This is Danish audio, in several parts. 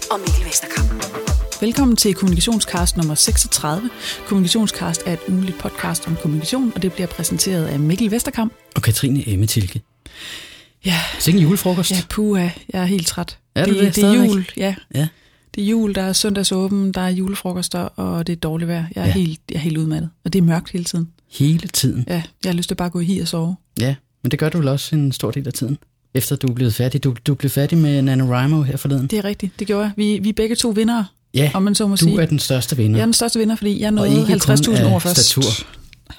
og Mikkel Vesterkamp. Velkommen til Kommunikationscast nummer 36. Kommunikationscast er et ugenligt podcast om kommunikation, og det bliver præsenteret af Mikkel Vesterkamp og Katrine Emmetilke. Ja. Sikke en julefrokost. Ja, puha, jeg er helt træt. Er du det? Det er jul, ja. Ja. Det er jul, der er søndagsåben, der er julefrokoster, og det er dårligt vejr. Jeg er helt udmattet, og det er mørkt hele tiden. Hele tiden? Ja, jeg har lyst til bare at gå i hi og sove. Ja, men det gør du vel også en stor del af tiden, efter du er blevet færdig. Du blev færdig med NaNoWriMo her forleden. Det er rigtigt, det gjorde jeg. Vi er begge to vindere, ja, om man så må du sige. Er den største vinder. Jeg er den største vinder, fordi jeg nåede 50.000 ord først. Statur.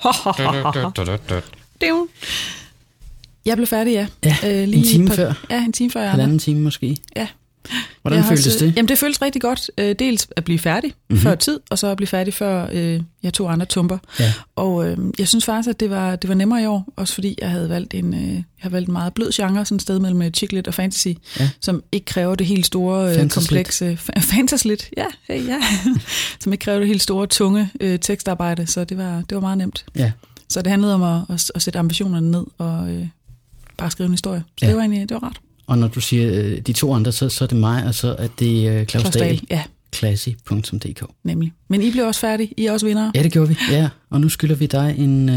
Jeg blev færdig, ja. Lige en time før? Ja, en time før. Halvanden time måske? Ja. Hvordan føltes det? Jamen, det føltes rigtig godt. Dels at blive færdig før tid, og så at blive færdig før jeg tog andre tumper. Ja. Og jeg synes faktisk, at det var nemmere i år, også fordi jeg havde valgt en meget blød genre, sådan et sted mellem chick-lit og fantasy, som ikke kræver det helt store, komplekse... Fantasy-lit, ja. Som ikke kræver det helt store, tunge tekstarbejde, så det var meget nemt. Ja. Så det handlede om at sætte ambitionerne ned og bare skrive en historie. Så det var rart. Og når du siger de to andre, så er det mig, og så er det Claus Dahl. Ja. Classy.dk. Nemlig. Men I blev også færdige. I er også vindere. Ja, det gjorde vi. Ja. Og nu skylder vi dig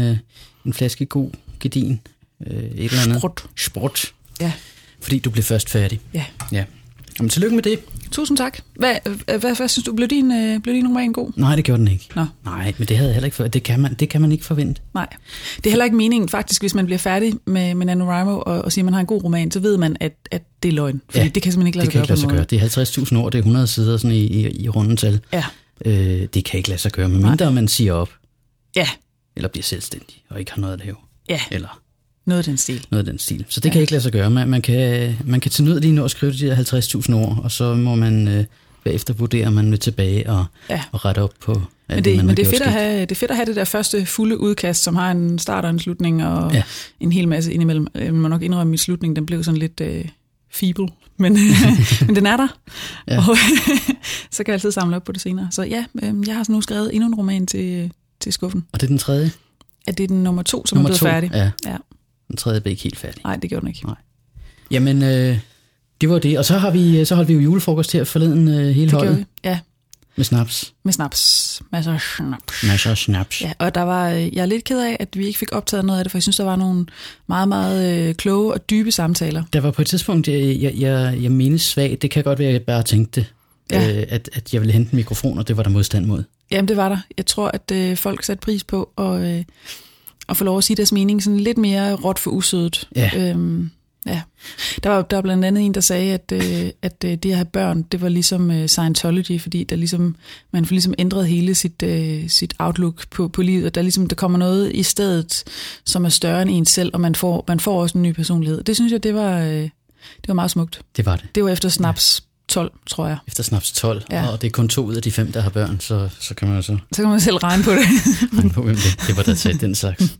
en flaske god gedin. Et eller andet. Sprut. Ja. Fordi du blev først færdig. Ja. Jamen, tillykke med det. Tusind tak. Hvad synes du? Blev din roman god? Nej, det gjorde den ikke. Nå. Nej, men det havde jeg heller ikke for. Det kan man ikke forvente. Nej. Det er heller ikke meningen, faktisk, hvis man bliver færdig med NaNoWriMo og siger, at man har en god roman, så ved man, at det er løgn. Fordi det kan simpelthen ikke lade sig gøre. Det er 50.000 ord, det er 100 sider sådan i rundetal. Ja. Det kan ikke lade sig gøre, medmindre man siger op. Ja. Eller bliver selvstændig og ikke har noget at lave. Ja. Eller noget af den stil. Så det kan ikke lade sig gøre. Man kan til nød lige nå at skrive de der 50.000 ord, og så må man bagefter vurdere, om man vil tilbage og rette op på alt det, man har gjort skidt. Det er fedt at have det der første fulde udkast, som har en start og en slutning, og en hel masse indimellem. Jeg må nok indrømme, at min slutning den blev sådan lidt feeble, men den er der. Ja. Og så kan jeg altid samle op på det senere. Så jeg har nu skrevet endnu en roman til skuffen. Og det er den tredje? Ja, det er den nummer 2, som er blevet færdig. Ja. Den tredje blev ikke helt færdig. Nej, det gjorde den ikke. Nej. Jamen, det var det. Og så holdt vi jo julefrokost her forleden hele holdet. Det ja. Med snaps. Masser af snaps. Ja, og jeg er lidt ked af, at vi ikke fik optaget noget af det, for jeg synes, der var nogle meget, meget kloge og dybe samtaler. Der var på et tidspunkt, jeg mindes svagt, det kan godt være, at jeg bare tænkte det, at jeg ville hente en mikrofon, og det var der modstand mod. Jamen, det var der. Jeg tror, at folk satte pris på at få lov at sige deres mening sådan lidt mere råt for usødet. Ja. Der var blandt andet en, der sagde, at det at have børn, det var ligesom Scientology, fordi man får ligesom ændret hele sit outlook på livet, og der kommer noget i stedet, som er større end en selv, og man får også en ny personlighed. Det synes jeg, det var meget smukt. Det var det. Det var efter snaps 12, tror jeg. Efter snaps 12, og det er kun 2 ud af de 5, der har børn, så kan man så kan man selv regne på det. Regne på, hvem det var, der sagde den slags.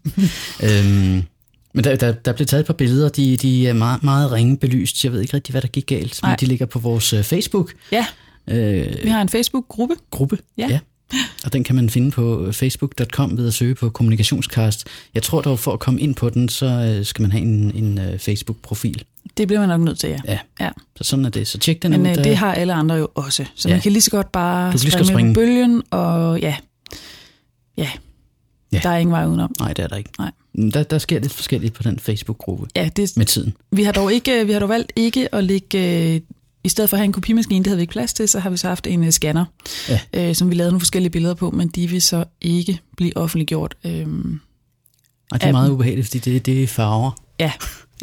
Men der blev taget et par billeder, de er meget, meget ringe belyst. Jeg ved ikke rigtig, hvad der gik galt, men de ligger på vores Facebook. Ja, vi har en Facebook-gruppe. Ja. Og den kan man finde på facebook.com ved at søge på Kommunikationscast. Jeg tror dog, for at komme ind på den, så skal man have en Facebook-profil. Det bliver man nok nødt til, ja. Så sådan er det. Så tjek den ud. Men det har alle andre jo også. Så man kan lige så godt bare springe på bølgen, og ja. Der er ingen vej udenom. Nej, det er der ikke. Nej. Der sker lidt forskelligt på den Facebook-gruppe med tiden. Vi har dog valgt ikke at lægge, i stedet for at have en kopimaskine, det havde vi ikke plads til, så har vi så haft en scanner, som vi lavede nogle forskellige billeder på, men de vil så ikke blive offentliggjort. Og det er meget ubehageligt, fordi det er farver. Ja.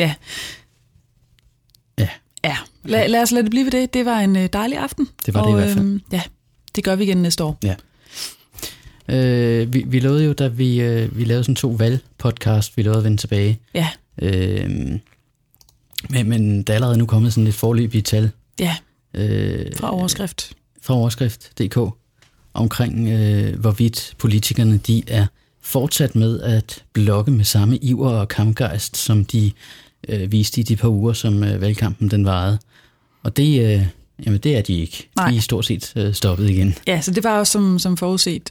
Lad os lade det blive ved det. Det var en dejlig aften. Det var det i hvert fald. Ja, det gør vi igen næste år. Ja. Vi lovede jo, da vi lavede sådan 2 valgpodcast, vi lovede at vende tilbage. Ja. Men der er allerede nu kommet sådan lidt foreløbige tal. Ja, fra overskrift. Fra overskrift.dk omkring, hvorvidt politikerne de er fortsat med at blokke med samme iver og kampgejst, som de viste i de par uger, som valgkampen den varede. Og det er de ikke. Nej. De er stort set stoppet igen. Ja, så det var også som forudset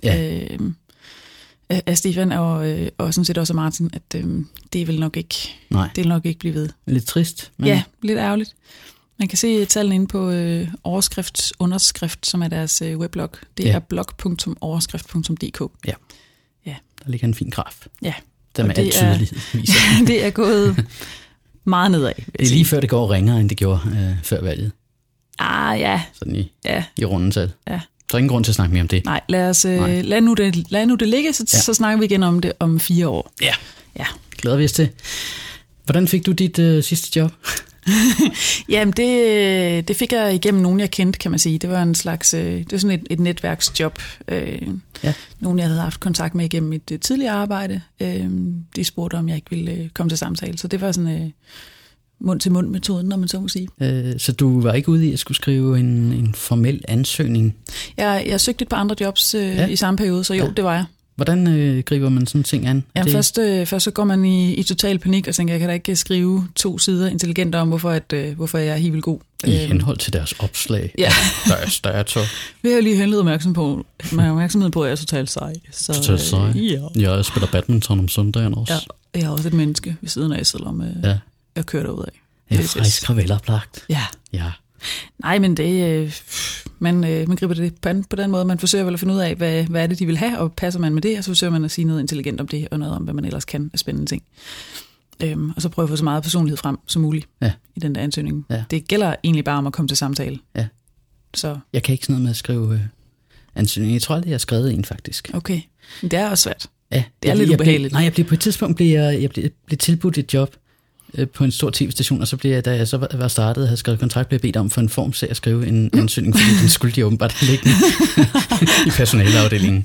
af Stefan og sådan set også af Martin, at det vil nok ikke blive ved. Lidt trist. Men ja, lidt ærgerligt. Man kan se tallene inde på underskrift, som er deres weblog. Det er blog.overskrift.dk. Ja. Der ligger en fin graf. Ja. Der med al tydelighed viser. Det er gået meget nedad. Det er lige før det går ringere, end det gjorde før valget. Ja. Sådan i rundetal. Ja. Så er ingen grund til at snakke mere om det. Nej, lad nu det ligge, så snakker vi igen om det om 4 år. Ja. Glæder vi os til. Hvordan fik du dit sidste job? Jamen, det fik jeg igennem nogen, jeg kendte, kan man sige. Det var en slags, det var sådan et netværksjob. Nogen, jeg havde haft kontakt med igennem mit tidligere arbejde. De spurgte, om jeg ikke ville komme til samtale. Så det var sådan mund-til-mund-metoden, når man så må sige. Så du var ikke ude i at skulle skrive en formel ansøgning? Jeg søgte et par andre jobs i samme periode, så jo, det var jeg. Hvordan griber man sådan ting an? Jamen først så går man i total panik og tænker, jeg kan da ikke skrive 2 sider intelligent om, hvorfor jeg er helt vildt god. I henhold til deres opslag. Ja. Der er så. Vi har lige henledet opmærksomhed på, at jeg er totalt sej. Totalt sej. Ja. Jeg spiller badminton om søndagen også. Ja, jeg har også et menneske ved siden af, selvom jeg kører derud af. Det er frisk og veloplagt. Ja. Nej, men man griber det på den måde. Man forsøger vel at finde ud af, hvad er det, de vil have, og passer man med det, og så forsøger man at sige noget intelligent om det, og noget om, hvad man ellers kan af spændende ting. Og så prøve at få så meget personlighed frem som muligt i den der ansøgning. Ja. Det gælder egentlig bare om at komme til samtale. Ja. Så. Jeg kan ikke sådan noget med at skrive ansøgning. Jeg tror aldrig, jeg har skrevet en, faktisk. Okay, men det er også svært. Ja, det er lidt ubehageligt. Jeg blev på et tidspunkt blev tilbudt et job på en stor tv-station, og så blev jeg, da jeg så var startet og havde skrevet kontrakt, blev jeg bedt om for en form til at skrive en ansøgning, fordi den skulle de åbenbart ligge i personaleafdelingen.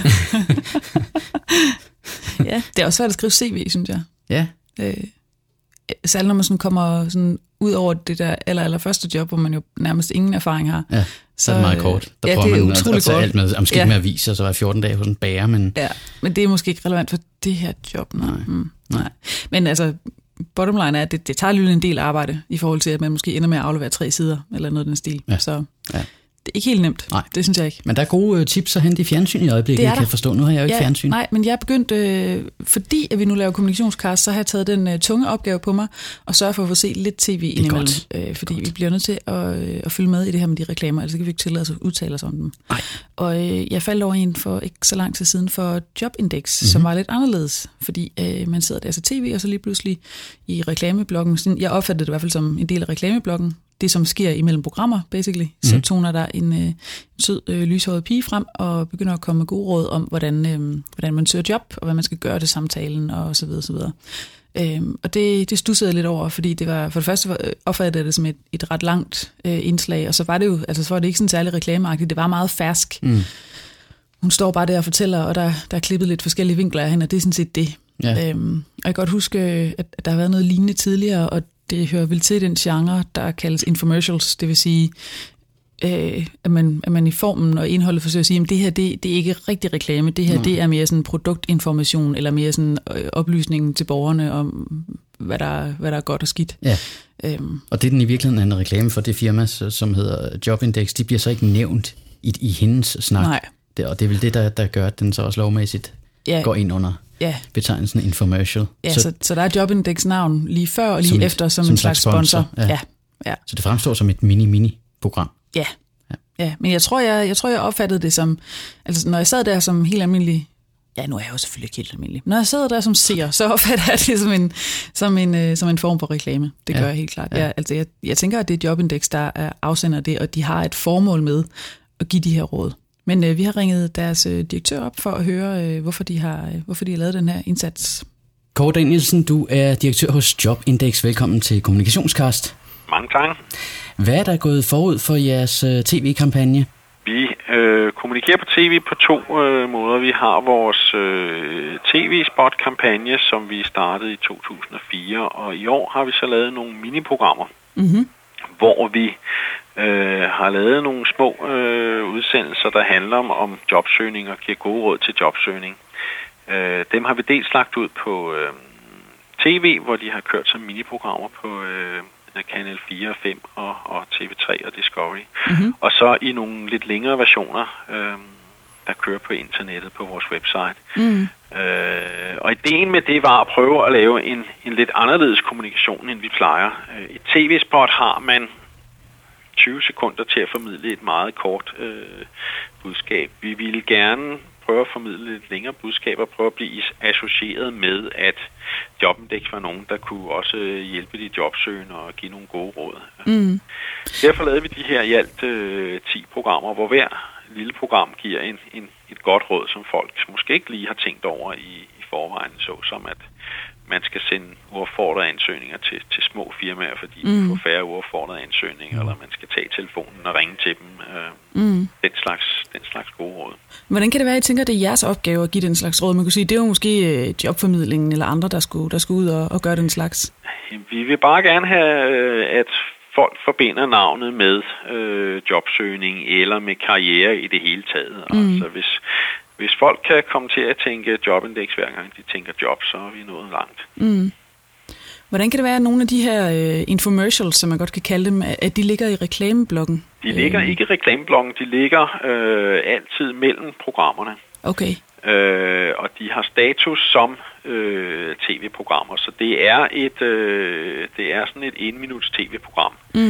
Ja, det er også svært at skrive CV, synes jeg. Ja. Særligt når man sådan kommer sådan ud over det der allerførste job, hvor man jo nærmest ingen erfaring har. Ja, så er det meget kort. Der prøver man at tage alt med, måske ikke med aviser, så var jeg 14 dage hos en bager, men. Ja, men det er måske ikke relevant for det her job. Nej. Men altså, bottom line er, at det tager lige en del arbejde i forhold til, at man måske ender med at aflevere 3 sider, eller noget af den stil. Ja. Så det er ikke helt nemt. Nej. Det synes jeg ikke. Men der er gode tips at hente i fjernsyn i øjeblikket, kan jeg forstå. Nu har jeg jo ikke fjernsyn. Nej, men jeg er begyndt, fordi at vi nu laver kommunikationskast, så har jeg taget den tunge opgave på mig, og sørge for at få set lidt tv indimellem. Fordi vi bliver nødt til at følge med i det her med de reklamer, ellers kan vi ikke tillade os at udtale os om dem. Nej. Og jeg faldt over en for ikke så lang tid siden for Jobindex, som var lidt anderledes, fordi man sidder der til tv, og så lige pludselig i reklameblokken, jeg opfattede det i hvert fald som en del af reklameblokken, det som sker imellem programmer, basically, så toner der en sød, lyshåret pige frem, og begynder at komme med gode råd om, hvordan man søger job, og hvad man skal gøre til samtalen, og så videre, så videre. Og det stussede jeg lidt over, fordi det var, for det første opfattede jeg det som et ret langt indslag, og så var det jo, altså så var det ikke sådan særlig reklameagtigt, det var meget fersk. Hun står bare der og fortæller, og der er klippet lidt forskellige vinkler af hende, og det er sådan set det. Ja. Og jeg kan godt huske, at der har været noget lignende tidligere, og det hører vel til den genre, der kaldes infomercials, det vil sige, at man i formen og indholdet forsøger at sige, at det her det er ikke rigtig reklame, det her det er mere sådan produktinformation, eller mere sådan oplysning til borgerne om, hvad der er godt og skidt. Ja. Og det er den i virkeligheden en reklame for det firma, som hedder Jobindex, de bliver så ikke nævnt i hendes snak. Nej. Og det er vel det, der gør, at den så også lovmæssigt går ind under betegnelsen infomercial. Ja, så der er Jobindex navn lige før og lige efter som en slags sponsor. Ja. Så det fremstår som et mini-program. Ja, men jeg tror, jeg opfattede det som, altså når jeg sad der som helt almindelig, nu er jeg jo selvfølgelig ikke helt almindelig, når jeg sad der som seer, så opfatter jeg det som en form for reklame. Det gør jeg helt klart. Ja. Jeg tænker, at det er Jobindex, der er afsender det, og de har et formål med at give de her råd. Men vi har ringet deres direktør op for at høre, hvorfor de har lavet den her indsats. Kåre Danielsen, du er direktør hos Jobindex. Velkommen til Kommunikationskast. Mange tak. Hvad er der gået forud for jeres tv-kampagne? Vi kommunikerer på tv på 2 måder. Vi har vores tv-spot-kampagne, som vi startede i 2004, og i år har vi så lavet nogle miniprogrammer, hvor vi har lavet nogle små udsendelser, der handler om jobsøgning og giver gode råd til jobsøgning. Dem har vi dels lagt ud på tv, hvor de har kørt som miniprogrammer på Kanal 4 og 5 og TV3 og Discovery. Og så i nogle lidt længere versioner, der kører på internettet på vores website. Og ideen med det var at prøve at lave en lidt anderledes kommunikation, end vi plejer. Et tv-spot har man 20 sekunder til at formidle et meget kort budskab. Vi ville gerne prøve at formidle et længere budskab og prøve at blive associeret med, at Jobindex var nogen, der kunne også hjælpe de jobsøgende og give nogle gode råd. Derfor lavede vi de her i alt 10 programmer, hvor hver lille program giver et godt råd, som folk måske ikke lige har tænkt over i forvejen, såsom at man skal sende uopfordrede ansøgninger til små firmaer, fordi de får færre uopfordrede ansøgninger, eller man skal tage telefonen og ringe til dem. Den slags gode råd. Hvordan kan det være, at I tænker, at det er jeres opgave at give den slags råd? Man kunne sige, det er jo måske jobformidlingen eller andre, der skulle ud og gøre den slags. Vi vil bare gerne have, at folk forbinder navnet med jobsøgning eller med karriere i det hele taget. Altså hvis folk kan komme til at tænke Jobindex hver gang de tænker job, så er vi nået langt. Hvordan kan det være, at nogle af de her infomercials, som man godt kan kalde dem, at de ligger i reklameblokken? De ligger ikke i reklameblokken, de ligger altid mellem programmerne. Okay. Og de har status som tv-programmer, så det er sådan et 1 minuts tv-program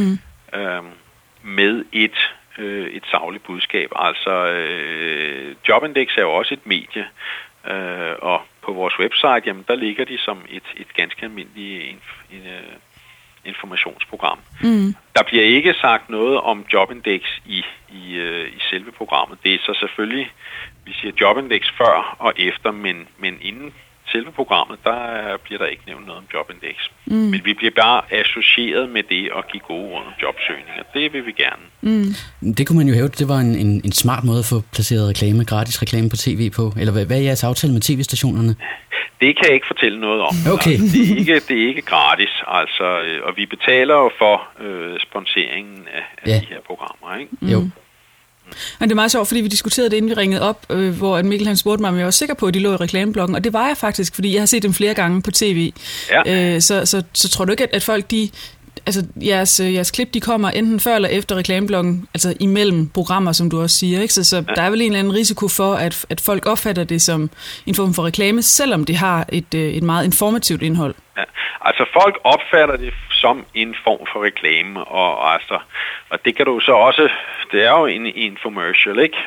med et sagligt budskab. Altså Jobindex er jo også et medie, og på vores website, jamen der ligger de som et ganske almindeligt informationsprogram. Der bliver ikke sagt noget om Jobindex i selve programmet. Det er så selvfølgelig, vi siger Jobindex før og efter, men inden selve programmet, der bliver der ikke nævnt noget om Jobindex. Men vi bliver bare associeret med det at give gode råd om jobsøgning, og det vil vi gerne. Det kunne man jo hæve, det var en smart måde at få placeret gratis reklame på tv på. Eller hvad er jeres aftale med tv-stationerne? Det kan jeg ikke fortælle noget om. Okay. Altså, det er ikke gratis, altså, og vi betaler jo for sponseringen af de her programmer, ikke? Jo. Men det er meget sjovt, fordi vi diskuterede det, inden vi ringede op, hvor Mikkel han spurgte mig, om jeg var sikker på, at de lå i reklameblokken, og det var jeg faktisk, fordi jeg har set dem flere gange på tv. Ja. Så tror du ikke, at folk, jeres klip, de kommer enten før eller efter reklameblokken, altså imellem programmer, som du også siger, ikke? Så der er vel en eller anden risiko for, at folk opfatter det som en form for reklame, selvom det har et meget informativt indhold. Ja. Altså folk opfatter det som en form for reklame, og det kan du så også, det er jo en infomercial, ikke?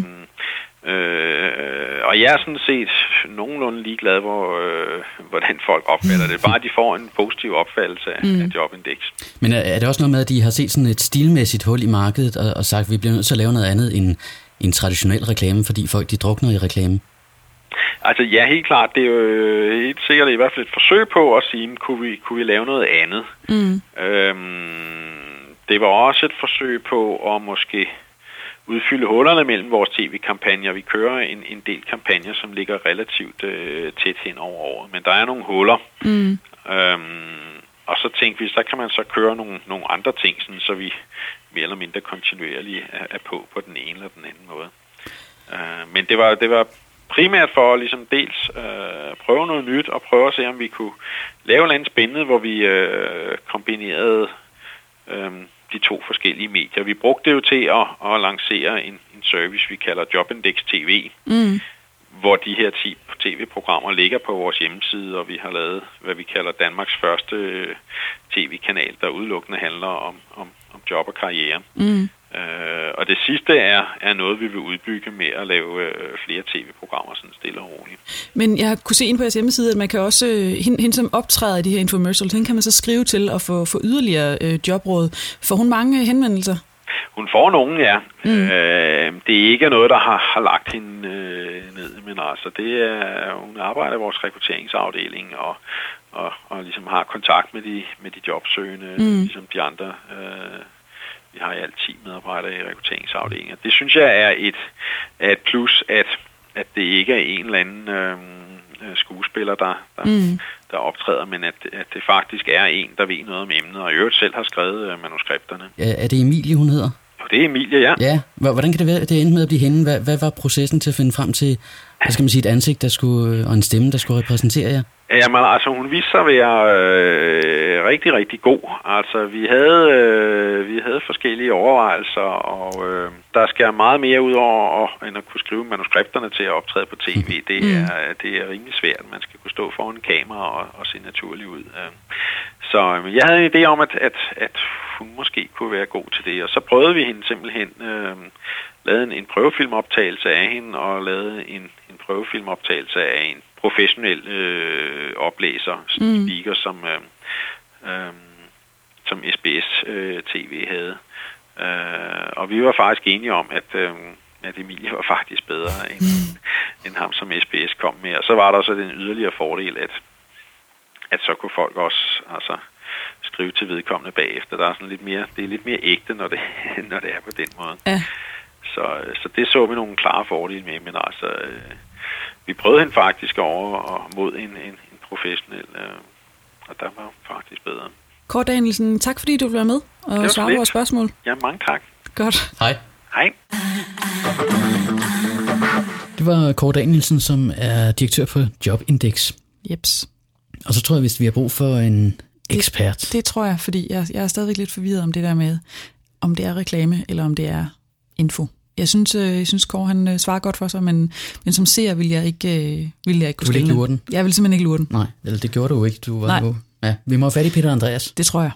Og jeg er sådan set nogenlunde ligeglad, hvordan folk opfatter det. Bare de får en positiv opfattelse af Jobindex. Men er det også noget med, at de har set sådan et stilmæssigt hul i markedet og sagt, at vi bliver nødt til at lave noget andet end en traditionel reklame, fordi folk de drukner i reklame? Altså ja, helt klart. Det er jo helt sikkert i hvert fald et forsøg på at sige, kunne vi lave noget andet. Det var også et forsøg på at måske udfylde hullerne mellem vores tv-kampagner. Vi kører en del kampagner, som ligger relativt tæt hen over året, men der er nogle huller. Og så tænkte vi, så kan man så køre nogle andre ting, sådan, så vi mere eller mindre kontinuerligt er på den ene eller den anden måde. Men det var primært for ligesom dels prøve noget nyt og prøve at se, om vi kunne lave noget spændende, hvor vi kombinerede de to forskellige medier. Vi brugte det jo til at lancere en service, vi kalder Jobindex TV, hvor de her 10 tv-programmer ligger på vores hjemmeside, og vi har lavet, hvad vi kalder Danmarks første tv-kanal, der udelukkende handler om job og karriere. Og det sidste er noget, vi vil udbygge med at lave flere tv-programmer, sådan stille og roligt. Men jeg kunne se ind på jeres hjemmeside, at man kan også, hende som optræder i de her infomercials, hende kan man så skrive til at få yderligere jobråd. Får hun mange henvendelser? Hun får nogen, ja. Det er ikke noget, der har lagt hende ned, men altså, hun arbejder i vores rekrutteringsafdeling og ligesom har kontakt med de jobsøgende, ligesom de andre. Vi har i alt 10 medarbejdere i rekrutteringsafdelingen. Det synes jeg er et plus, at det ikke er en eller anden skuespiller, der optræder, men at det faktisk er en, der ved noget om emnet, og i øvrigt selv har skrevet manuskripterne. Er det Emilie, hun hedder? Det er Emilie, ja. Ja. Hvordan kan det være, at det endte med at blive hende? Hvad var processen til at finde frem til, hvad skal man sige, et ansigt, og en stemme, der skulle repræsentere jer? Jamen, altså, hun viste sig at være rigtig, rigtig god. Altså, vi havde forskellige overvejelser, og der skal meget mere ud over, end at kunne skrive manuskripterne til at optræde på tv. Det er rimelig svært. Man skal kunne stå foran en kamera og se naturlig ud. Så jeg havde en idé om, at hun måske kunne være god til det, og så prøvede vi hende simpelthen, lavede en prøvefilmoptagelse af hende, og lavede en prøvefilmoptagelse af en professionel oplæser, speaker, som SBS TV havde. Og vi var faktisk enige om, at Emilie var faktisk bedre end ham, som SBS kom med. Og så var der så den yderligere fordel, at så kunne folk også skrive til vedkommende bagefter. Der er sådan det er lidt mere ægte, når det er på den måde. Ja. Så det så vi nogle klare fordele med, men vi prøvede hende faktisk over og mod en professionel, og der var faktisk bedre. Kåre Danielsen, tak fordi du blev med og svarede på vores spørgsmål. Ja, mange tak. Godt. Hej. Hej. Det var Kåre Danielsen, som er direktør på Jobindex. Jeps. Og så tror jeg, hvis vi har brug for en ekspert. Det tror jeg, fordi jeg er stadigvæk lidt forvirret om det der med, om det er reklame, eller om det er info. Jeg synes Kåre, han svarer godt for sig, men som seer vil jeg ikke kunne stille. Du vil ikke lure den? Jeg vil simpelthen ikke lure den. Nej, eller det gjorde du jo ikke. Du var jo. Ja, vi må have fat i Peter Andreas. Det tror jeg.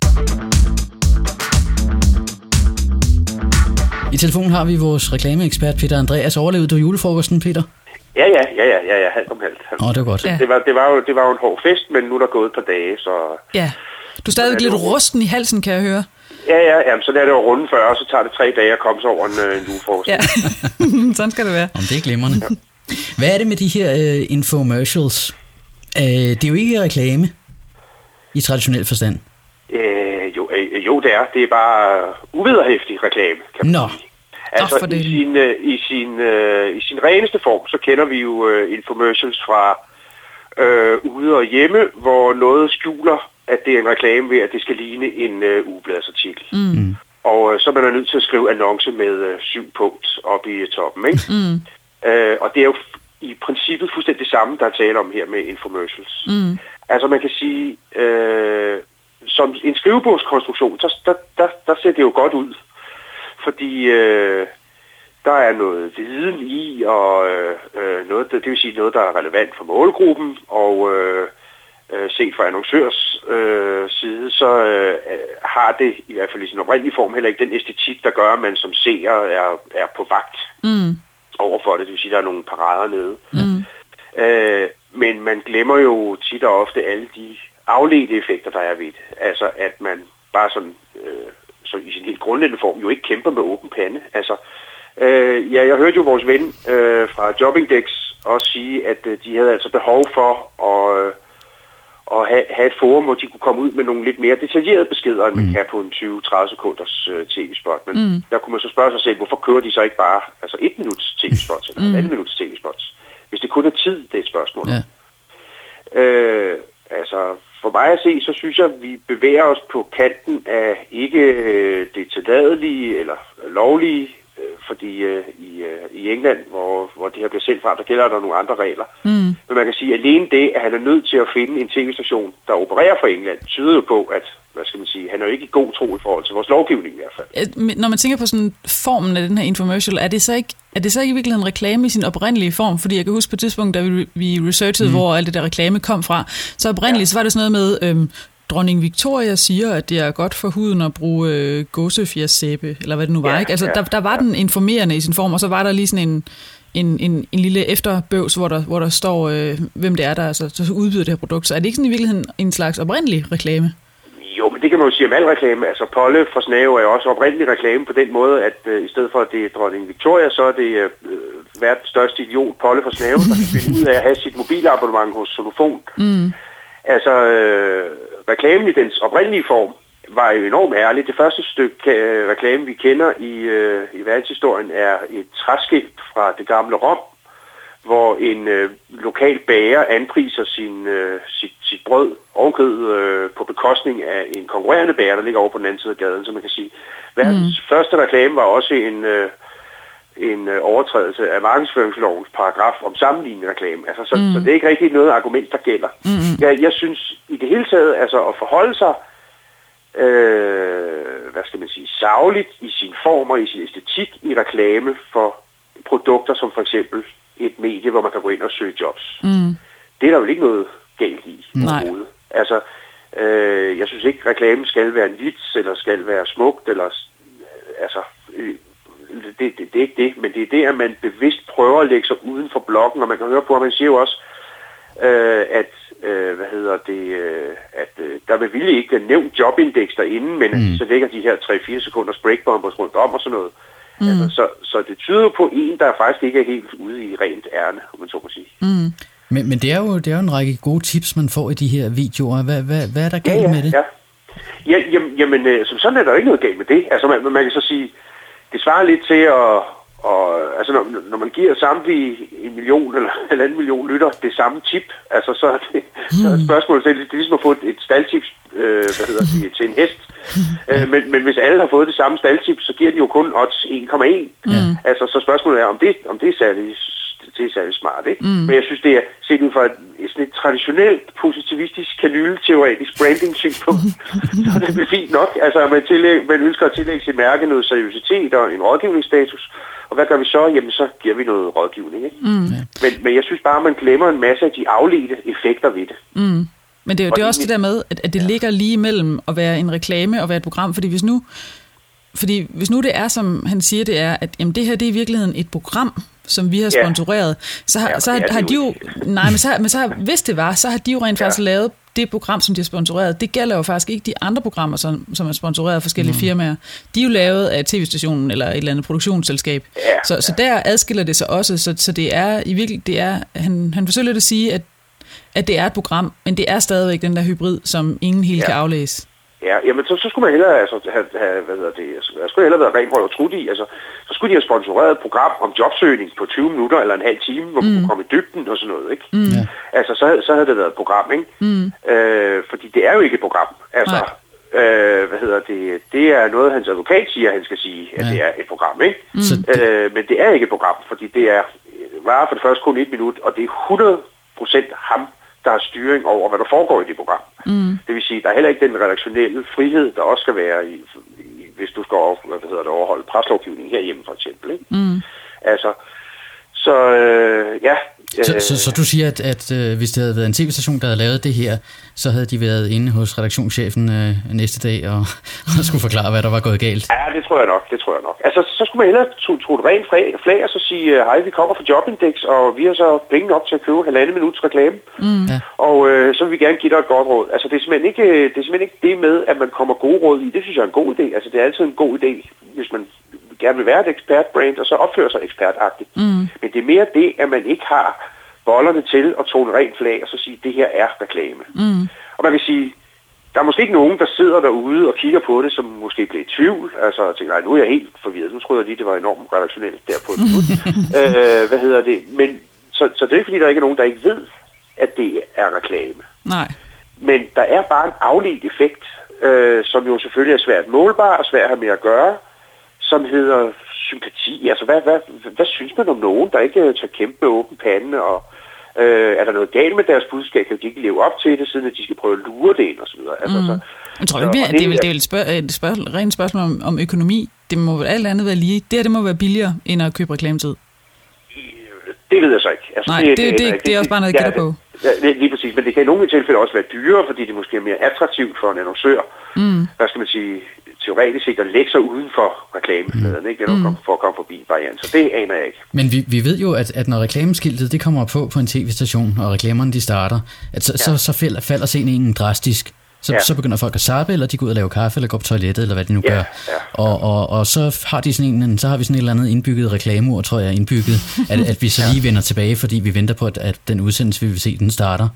I telefonen har vi vores reklameekspert Peter Andreas. Overlevede du julefrokosten, Peter? Ja, halvt om halvt. Det var godt. Ja. Det var jo en hård fest, men nu er der gået et par dage, så... Ja, du er stadig lidt rusten i halsen, kan jeg høre. Ja, så er det jo runde før, og så tager det 3 dage at komme sig over en julefrokost. Ja, sådan skal det være. Om det er glimrende. Ja. Hvad er det med de her infomercials? Det er jo ikke reklame i traditionel forstand. Jo, det er. Det er bare uvederhæftig reklame, kan man sige. Altså, i sin reneste form, så kender vi jo infomercials fra ude og hjemme, hvor noget skjuler, at det er en reklame ved, at det skal ligne en ugebladsartikel. Mm. Og så er man nødt til at skrive annonce med 7 punkt op i toppen, ikke? Mm. Og det er jo i princippet fuldstændig det samme, der er tale om her med infomercials. Mm. Altså man kan sige, som en skrivebordskonstruktion, der ser det jo godt ud. Fordi der er noget viden i, og noget, det vil sige noget, der er relevant for målgruppen, og set fra annoncørs side, så har det i hvert fald i sin oprindelige form heller ikke den æstetik, der gør, at man som seer er på vagt overfor det. Det vil sige, at der er nogle parader nede. Mm. Men man glemmer jo tit og ofte alle de afledte effekter, der er ved det. Altså, at man bare sådan, så i sin helt grundlæggende form jo ikke kæmper med åben pande. Altså, jeg hørte jo vores ven fra Jobindex også sige, at de havde altså behov for at have et forum, hvor de kunne komme ud med nogle lidt mere detaljerede beskeder, end man kan på en 20-30 sekunders tv-spot. Men der kunne man så spørge sig selv, hvorfor kører de så ikke bare 1 minuts tv-spot eller 1,5 minuts tv-spot? Hvis det kun er tid, det er et spørgsmål. Ja. For mig at se, så synes jeg, at vi bevæger os på kanten af ikke det tilladelige eller lovlige, fordi i England, hvor det her bliver sendt fra, der gælder der nogle andre regler. Mm. Men man kan sige, at alene det, at han er nødt til at finde en tv-station, der opererer for England, tyder jo på, at han er jo ikke i god tro i forhold til vores lovgivning i hvert fald. Når man tænker på sådan formen af den her infomercial, er det så ikke i virkeligheden reklame i sin oprindelige form? Fordi jeg kan huske på et tidspunkt, da vi researchede, hvor alt det der reklame kom fra, så oprindeligt så var det sådan noget med... Dronning Victoria siger, at det er godt for huden at bruge gåsefjerssæbe, eller hvad det nu var, ikke? Altså, der var den informerende i sin form, og så var der lige sådan en lille efterbøvs, hvor der står, hvem det er, der så udbyder det her produkt. Så er det ikke sådan i virkeligheden en slags oprindelig reklame? Jo, men det kan man jo sige om al reklame. Altså, Polle fra Snave er jo også oprindelig reklame på den måde, at i stedet for, at det er Dronning Victoria, så er det verdens største idiot, Polle fra Snave, der kan finde ud af at have sit mobilabonnement hos Solofon. Mm. Altså, reklamen i dens oprindelige form var jo enormt ærlig. Det første stykke reklame, vi kender i verdenshistorien, er et træskilt fra det gamle Rom, hvor en lokal bager anpriser sit brød ovenkød på bekostning af en konkurrerende bager, der ligger over på den anden side af gaden, så man kan sige. Verdens første reklame var også en overtrædelse af markedsføringslovens paragraf om sammenlignende reklame. Altså, så det er ikke rigtig noget argument, der gælder. Jeg synes i det hele taget, altså at forholde sig sagligt i sin form og i sin æstetik i reklame for produkter som for eksempel et medie, hvor man kan gå ind og søge jobs. Det er der vel ikke noget galt i overhovedet. Altså, Jeg synes ikke, reklamen skal være en vits, eller skal være smukt, eller altså... Det er ikke det, men det er det, at man bevidst prøver at lægge sig uden for blokken, og man kan høre på, at man siger jo også, at der vil vilje ikke være nævnt jobindeks derinde, men så lægger de her 3-4 sekunders breakbumpers rundt om og sådan noget. Altså, så det tyder jo på en, der faktisk ikke er helt ude i rent ærne, om man så må sige. Men det er jo en række gode tips, man får i de her videoer. Hvad er der galt med det? Jamen, som sådan er der jo ikke noget galt med det. Altså, man kan så sige, det svarer lidt til altså når man giver samtlige 1 million eller 1,5 million lytter det samme tip, altså så er det spørgsmålet, det er ligesom at få et staldtip til en hest. Men hvis alle har fået det samme staldtip, så giver de jo kun odds 1,1. Altså så spørgsmålet er, om det er særlig smart, ikke? Men jeg synes, det er set ud fra et traditionelt positivistisk kanyleteoretisk branding-synspunkt, så er det fint nok. Altså, man ønsker at tillægge sit mærke noget seriøsitet og en rådgivningsstatus. Og hvad gør vi så? Jamen, så giver vi noget rådgivning, ikke? Men jeg synes bare, at man glemmer en masse af de afledte effekter ved det. Men det er også det der med, at det ligger lige imellem at være en reklame og være et program, fordi hvis nu det er, som han siger, det er, at jamen, det her det er i virkeligheden et program, som vi har sponsoreret, hvis det var, så har de jo rent faktisk lavet det program, som de har sponsoreret. Det gælder jo faktisk ikke de andre programmer, som er sponsoreret af forskellige firmaer. De er jo lavet af tv-stationen eller et eller andet produktionsselskab. Så der adskiller det sig også, så det er i virkeligheden, han forsøger lidt at sige, at det er et program, men det er stadigvæk den der hybrid, som ingen helt kan aflæse. Ja, jamen så skulle man hellere have jeg skulle hellere være renbrød og trudt i, altså så skulle de have sponsoreret et program om jobsøgning på 20 minutter eller en halv time, hvor man kunne komme i dybden og sådan noget, ikke? Altså så havde det været et program, ikke? Fordi det er jo ikke et program. Altså det er noget, hans advokat siger, han skal sige, at det er et program, ikke? Men det er ikke et program, fordi det varer for det første kun 1 minut, og det er 100% ham, der har styring over, hvad der foregår i det program. Det vil sige, der er heller ikke den redaktionelle frihed, der også skal være hvis du skal overholde preslovgivningen herhjemme, for eksempel. Ikke? Altså, Så du siger, at hvis det havde været en tv-station, der havde lavet det her, så havde de været inde hos redaktionschefen næste dag og skulle forklare, hvad der var gået galt? Ja, det tror jeg nok. Altså, så skulle man hellere tro et rent flag og så sige, hej, vi kommer fra Jobindex, og vi har så penge nok til at købe 1,5 minuts reklame. Og så vil vi gerne give dig et godt råd. Altså, det er simpelthen ikke det med, at man kommer gode råd i. Det synes jeg er en god idé. Altså, det er altid en god idé, hvis man gerne vil være et ekspertbrand, og så opfører sig ekspertagtigt. Men det er mere det, at man ikke har bollerne til at tone rent flag, og så sige, det her er reklame. Og man kan sige, der er måske ikke nogen, der sidder derude og kigger på det, som måske bliver i tvivl. Altså, tænker, nej, nu er jeg helt forvirret. Nu troede jeg lige, det var enormt redaktionelt der på et minut. Men så det er ikke, fordi der ikke er nogen, der ikke ved, at det er reklame. Nej. Men der er bare en afledt effekt, som jo selvfølgelig er svært målbar og svært at have med at gøre, som hedder sympati. Altså, hvad synes man om nogen, der ikke tager kæmpe med åben pande, og er der noget galt med deres budskab, kan de ikke leve op til det, siden at de skal prøve at lure det ind, og så videre. Altså, jeg tror ikke, det er vel et rent spørgsmål om økonomi. Det må vel alt andet være lige. Det må være billigere, end at købe reklametid. Det ved jeg så ikke. Altså, nej, det er også bare noget, jeg gætter på. Lige præcis, men det kan i nogle tilfælde også være dyrere, fordi det måske er mere attraktivt for en annoncør. Hvad skal man sige, teoretisk set at lægge sig uden for reklamefladen, ikke? For at komme forbi variant. Så det aner jeg ikke. Men vi ved jo, at når reklameskiltet det kommer på en tv-station, og reklamerne de starter, at så falder scenen drastisk. Så begynder folk at zappe, eller de går ud og lave kaffe, eller går på toilettet, eller hvad de nu gør. Og så har de så har vi sådan et eller andet indbygget reklameur, tror jeg, at vi så lige vender tilbage, fordi vi venter på, at den udsendelse, vi vil se, den starter.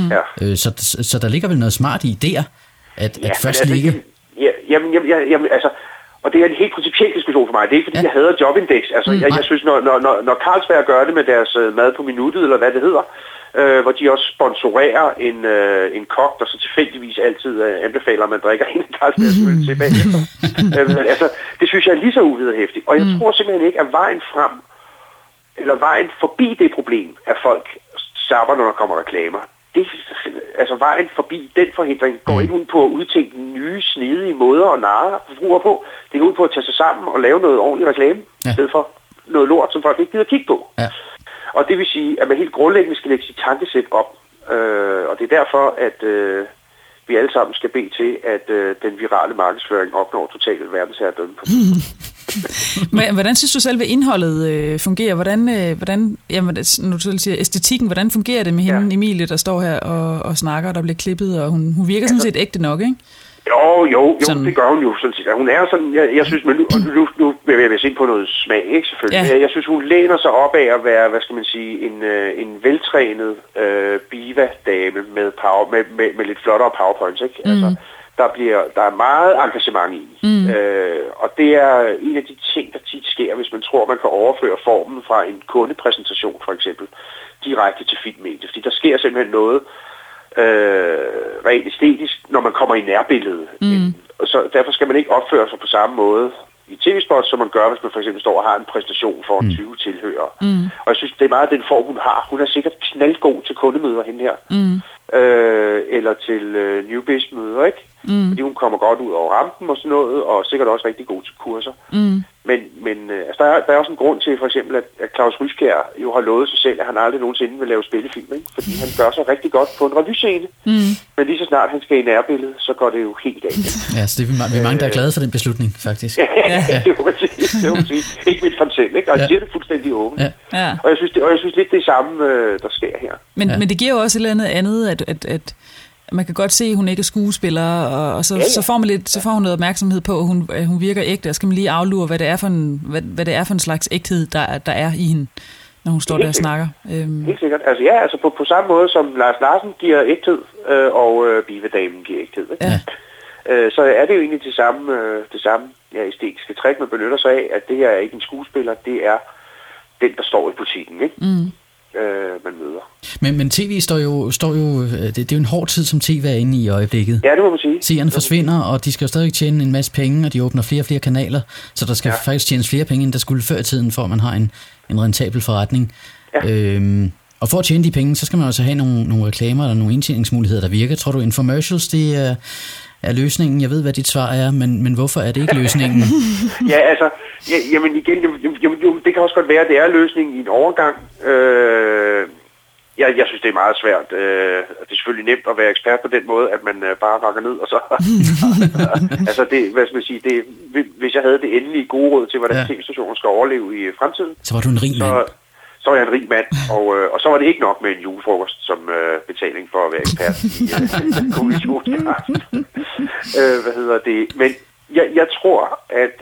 Så der ligger vel noget smart i der, at først ligge... Jamen, altså, og det er en helt principiel diskussion for mig. Det er ikke, fordi jeg hader Jobindex. Altså, jeg synes, når Carlsberg gør det med deres mad på minuttet, eller hvad det hedder, hvor de også sponsorerer en kok, der så tilfældigvis altid anbefaler, at man drikker en Carlsbergs øl tilbage. Altså, det synes jeg er lige så uvederhæftigt. Og jeg tror simpelthen ikke, at vejen frem, eller vejen forbi det problem, at folk zapper, når der kommer reklamer. Altså vejen forbi den forhindring går ikke ud på at udtænke nye, snedige måder at narre forbrugere på. Det går ud på at tage sig sammen og lave noget ordentligt reklame, i stedet for noget lort, som folk ikke gider kigge på. Og det vil sige, at man helt grundlæggende skal lægge sit tankesæt op. Og det er derfor, at vi alle sammen skal bede til, at den virale markedsføring opnår totalt verdensherredømme. Men hvordan synes du selv, at indholdet fungerer? Hvordan nu du siger æstetikken, hvordan fungerer det med hende, Emilie, der står her og snakker, der bliver klippet, og hun virker sådan set ægte nok, ikke? Jo, sådan. Det gør hun jo sådan set. Hun er sådan, jeg synes, men nu vil jeg se på noget smag, ikke selvfølgelig. Ja. Jeg synes, hun læner sig op af at være, hvad skal man sige, en veltrænet biva-dame med lidt flottere powerpoints, ikke? Altså, der er meget engagement i. Og det er en af de ting, der tit sker, hvis man tror, man kan overføre formen fra en kundepræsentation, for eksempel, direkte til filmmediet. Fordi der sker simpelthen noget rent æstetisk, når man kommer i nærbilledet. Så derfor skal man ikke opføre sig på samme måde i tv-spot, som man gør, hvis man for eksempel står og har en præstation for 20 tilhørere. Og jeg synes, det er meget den form, hun har. Hun er sikkert knaldgod til kundemøder, hende her. Eller til Newbiz-møder, ikke? Fordi hun kommer godt ud over rampen og sådan noget, og sikkert også rigtig god til kurser. Men altså, der er også en grund til, for eksempel, at Claus Ryskjær jo har lovet sig selv, at han aldrig nogensinde vil lave spillefilm, ikke? Fordi han gør sig rigtig godt på en revyscene. Men lige så snart han skal i nærbilledet, så går det jo helt galt. Ja, så det er mange, der er glade for den beslutning, faktisk. Det må man sige. Ikke mindst ham selv, ikke? Og han siger det fuldstændig åbent. Og jeg synes lidt det er samme, der sker her. Men det giver jo også et eller andet, at man kan godt se, at hun ikke er skuespiller, og så får man så får hun noget opmærksomhed på, at hun virker ægte, og skal man lige aflure, hvad det er for en slags ægthed, der er i hende, når hun står der og snakker. Helt sikkert. Altså på samme måde som Lars Larsen giver ægthed, og Biva-damen giver ægthed. Så er det jo egentlig det samme æstetiske træk, man benytter sig af, at det her er ikke en skuespiller, det er den, der står i butikken, ikke? Man møder. Men tv står jo det er jo en hård tid, som tv er inde i øjeblikket. Ja, det må man sige. Seerne forsvinder, og de skal jo stadig tjene en masse penge, og de åbner flere og flere kanaler, så der skal faktisk tjenes flere penge, end der skulle før i tiden, for at man har en rentabel forretning. Og for at tjene de penge, så skal man også have nogle reklamer eller nogle indtjeningsmuligheder, der virker. Tror du, infomercials, det er løsningen? Jeg ved, hvad dit svar er, men hvorfor er det ikke løsningen? Jamen igen, det kan også godt være, at det er løsningen i en overgang. Jeg synes, det er meget svært. Det er selvfølgelig nemt at være ekspert på den måde, at man bare rakker ned, og så... altså, hvad skal man sige, hvis jeg havde det endelige gode råd til, hvordan tv-stationer skal overleve i fremtiden... Så var du en rig mand. Så var jeg en rig mand, og så var det ikke nok med en julefrokost som betaling for at være ekspert i kommunikationsbranchen. Men jeg tror,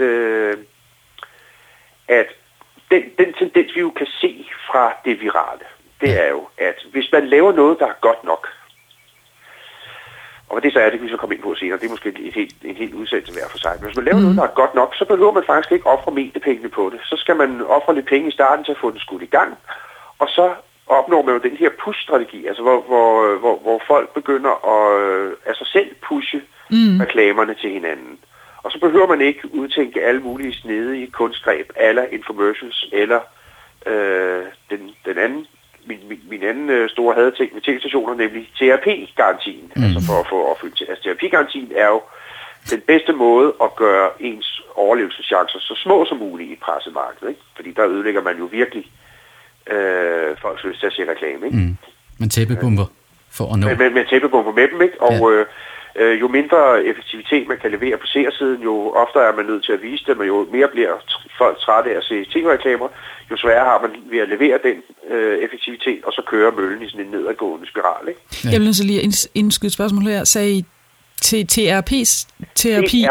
at den tendens, vi jo kan se fra det virale, det er jo, at hvis man laver noget, der er godt nok, og hvad det så er, det kan vi så komme ind på senere, det er måske en helt udsendelse hver for sig. Men hvis man laver noget, der er godt nok, så behøver man faktisk ikke ofre mediepengene på det. Så skal man ofre lidt penge i starten til at få den skudt i gang, og så opnår man jo den her push-strategi, altså hvor folk begynder at af sig selv pushe reklamerne til hinanden. Og så behøver man ikke udtænke alle mulige snedige kunstgreb, eller infomercials, eller den anden, min anden store hadeting med tv-stationer, nemlig TRP-garantien. Altså for at få opfyldt. Altså TRP-garantien er jo den bedste måde at gøre ens overlevelseschancer så små som muligt i et presset marked, ikke? Fordi der ødelægger man jo virkelig folks lyst til at se reklame, ikke? Men tæppebomber for at nå. Men tæppebomber med dem, ikke? Og jo mindre effektivitet man kan levere på seersiden, jo oftere er man nødt til at vise dem, og jo mere bliver folk trætte af at se tv-reklamer, jo sværere har man ved at levere den effektivitet, og så kører møllen i sådan en nedadgående spiral, ikke? Jeg vil så lige indskyde et spørgsmål her. Sagde I TRP's terapi?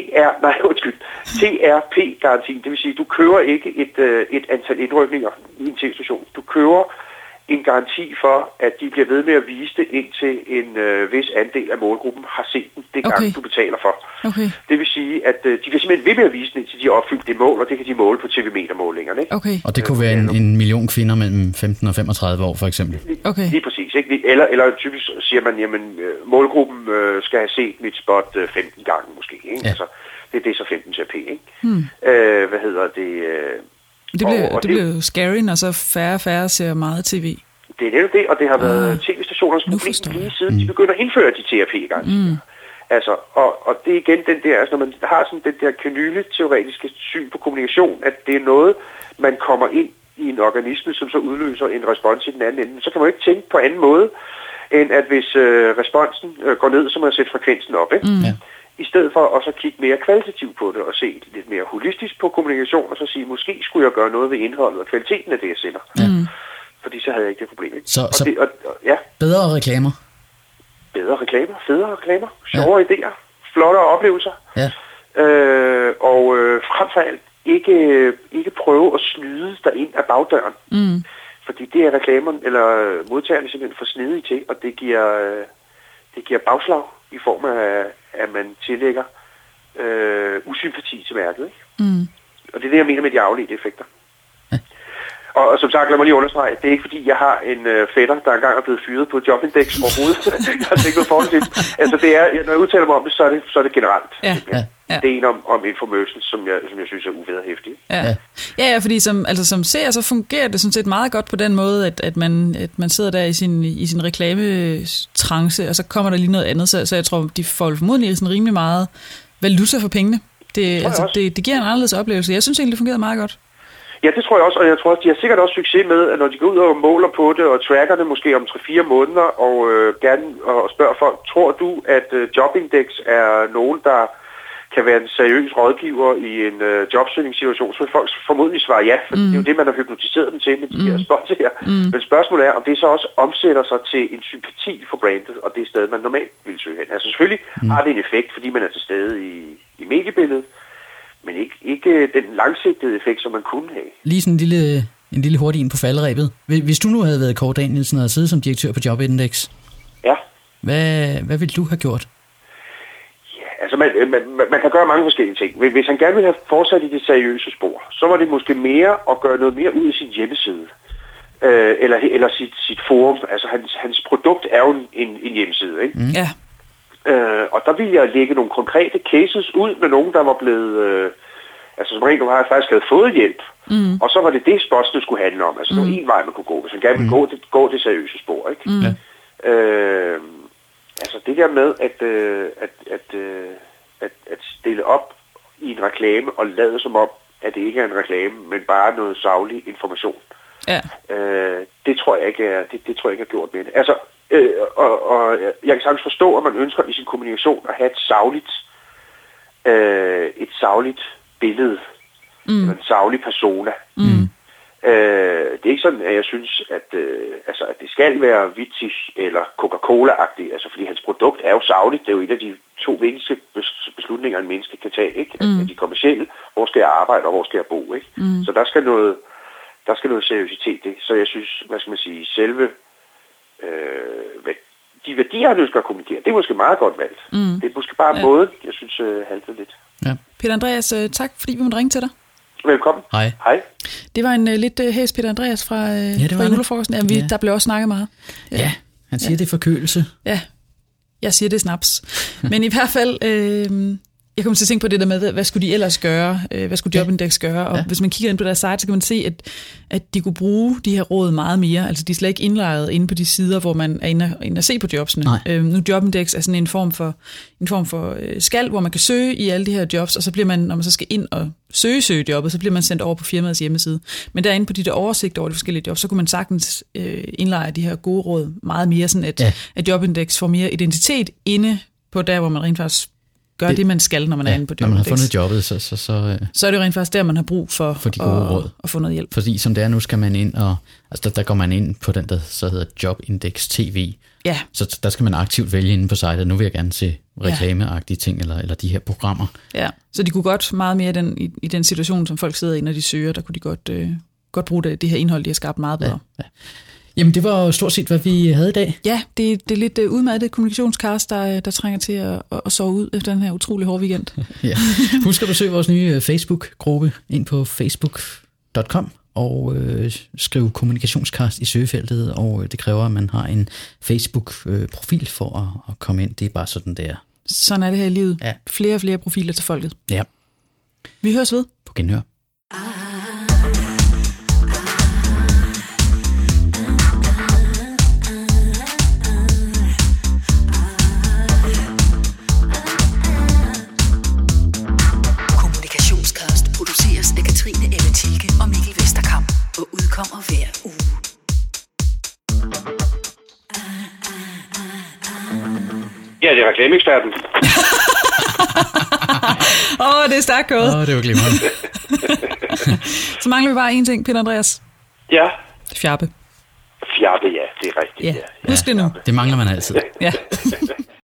TRP-garantien, det vil sige, du kører ikke et antal indrykninger i en tv-station. Du kører en garanti for, at de bliver ved med at vise det, indtil en vis andel af målgruppen har set den, det gang du betaler for. Okay. Det vil sige, at de bliver simpelthen ved med at vise den, indtil de har opfyldt det mål, og det kan de måle på TV-metermålingerne. Ikke? Okay. Og det kunne være en million kvinder mellem 15 og 35 år, for eksempel. Lige præcis. Ikke? Eller typisk siger man, jamen målgruppen skal have set mit spot 15 gange måske. Ikke? Ja. Altså, det er så 15 TRP, ikke? Det bliver jo scary, når så færre ser meget tv. Det er netop det, og det har været tv-stationernes problem lige siden de begynder at indføre de TRP-garantier. Altså, og det er igen den der, altså når man har sådan den der kanyle-teoretiske syn på kommunikation, at det er noget, man kommer ind i en organisme, som så udløser en respons i den anden ende, så kan man jo ikke tænke på anden måde, end at hvis responsen går ned, så må jeg sætte frekvensen op, ikke? Ja. I stedet for at så kigge mere kvalitativt på det og se lidt mere holistisk på kommunikation, og så sige, måske skulle jeg gøre noget ved indholdet og kvaliteten af det, jeg sender. Ja. Fordi så havde jeg ikke det problem. Ikke? Så ja. Bedre reklamer? Bedre reklamer, federe reklamer, sjovere idéer, flottere oplevelser. Ja. Og frem for alt ikke prøve at snyde der ind af bagdøren. Fordi det er reklamerne eller modtagerne simpelthen for snedige til, og det giver bagslag i form af, at man tillægger usympati til mærket. Ikke? Og det er det, jeg mener med de afledte effekter. Ja. Og som sagt, lad mig lige understrege, det er ikke fordi, jeg har en fætter, der engang er blevet fyret på Jobindex overhovedet. Jeg har ikke noget forhold til. Altså det er, når jeg udtaler mig om det, så er det generelt. Ja. Det er en om infomercials, som jeg synes er uvederhæftig. Ja, fordi som seer, så fungerer det sådan set meget godt på den måde, at man sidder der i sin reklametrance, og så kommer der lige noget andet. Så jeg tror, de får formodentlig sådan rimelig meget valuta for pengene. Det giver en anderledes oplevelse. Jeg synes egentlig, det fungerer meget godt. Ja, det tror jeg også, og jeg tror også, de har sikkert også succes med, at når de går ud og måler på det, og tracker det måske om 3-4 måneder, og gerne og spørger folk, tror du, at Jobindex er nogen, der kan være en seriøs rådgiver i en jobsøgningssituation, så vil folk formodentlig svare ja, for det er jo det, man har hypnotiseret dem til med de her spots her. Men spørgsmålet er, om det så også omsætter sig til en sympati for brandet, og det sted, man normalt vil søge hen. Altså selvfølgelig har det en effekt, fordi man er til stede i mediebilledet, men ikke den langsigtede effekt, som man kunne have. Lige sådan en lille hurtig en på falderebet. Hvis du nu havde været Kåre Danielsen og siddet som direktør på Jobindex, hvad ville du have gjort? Ja, altså man kan gøre mange forskellige ting. Hvis han gerne ville have fortsat i det seriøse spor, så var det måske mere at gøre noget mere ud af sin hjemmeside. Eller sit forum. Altså hans produkt er jo en hjemmeside, ikke? Ja. Og der ville jeg lægge nogle konkrete cases ud med nogen, der var blevet... som rent nu har jeg faktisk havde fået hjælp. Og så var det spots, det skulle handle om. Altså det var en vej, man kunne gå. Hvis man gerne ville gå det seriøse spor, ikke? Altså det der med at stille op i en reklame og lade som om, at det ikke er en reklame, men bare noget saglig information. Ja. Det tror jeg ikke er gjort med det. Altså, og jeg kan sagtens forstå, at man ønsker i sin kommunikation at have et sagligt billede, eller en saglig persona. Det er ikke sådan, at jeg synes, at det skal være Vittig eller Coca-Cola-agtigt, altså fordi hans produkt er jo sagligt. Det er jo et af de 2 vigtigste beslutninger, en menneske kan tage, ikke? At de kommercielle, hvor skal jeg arbejde og hvor skal jeg bo, ikke? Så der skal noget seriøsitet i. Så jeg synes, hvad skal man sige, selve de værdier, han ønsker at kommunikere, det er måske meget godt valgt. Det er måske bare måden, jeg synes, halter lidt. Ja. Peter Andreas, tak fordi vi måtte ringe til dig. Velkommen. Hej. Det var en lidt hæs Peter Andreas fra julefrokosten. Ja, der blev også snakket meget. Ja, han siger, det er forkølelse. Ja, jeg siger, det er snaps. Men i hvert fald, jeg kommer til at tænke på det der med, hvad skulle de ellers gøre? Hvad skulle Jobindex gøre? Og hvis man kigger ind på deres site, så kan man se, at de kunne bruge de her råd meget mere. Altså de er slet ikke indlejret inde på de sider, hvor man er inde og se på jobsene. Nu Jobindex er sådan en form for skal, hvor man kan søge i alle de her jobs, og så bliver man, når man så skal ind og søge jobbet, så bliver man sendt over på firmaets hjemmeside. Men derinde på de der oversigt over de forskellige jobs, så kunne man sagtens indlejre de her gode råd meget mere, sådan at Jobindex får mere identitet inde på der, hvor man rent faktisk gør det, man skal, når man er inde på Jobindex. Når man har fundet jobbet, så er det rent faktisk der, man har brug for de gode råd. At få noget hjælp. Fordi som det er nu, skal man ind og... Altså der går man ind på den, der så hedder Jobindex TV. Ja. Så der skal man aktivt vælge inde på sitet. Nu vil jeg gerne se reklameagtige ting, eller de her programmer. Ja, så de kunne godt meget mere i den situation, som folk sidder i, når de søger, der kunne de godt bruge det her indhold, de har skabt meget bedre. Ja. Jamen, det var stort set, hvad vi havde i dag. Ja, det er lidt udmattet kommunikationskast, der trænger til at sove ud efter den her utrolig hårde weekend. Ja. Husk at besøge vores nye Facebook-gruppe ind på facebook.com og skrive kommunikationskast i søgefeltet, og det kræver, at man har en Facebook-profil for at komme ind. Det er bare sådan, det er. Sådan er det her i livet. Ja. Flere og flere profiler til folket. Ja. Vi høres ved. På genhør. Og udkommer hver uge. Ja, det er reklameeksperten. Det er stærkt gået. Det var glimrende. Så mangler vi bare en ting, Peter Andreas. Ja. Fjarpe. Fjarpe, ja, det er rigtigt. Ja. Husk det nu. Det mangler man altid. Ja.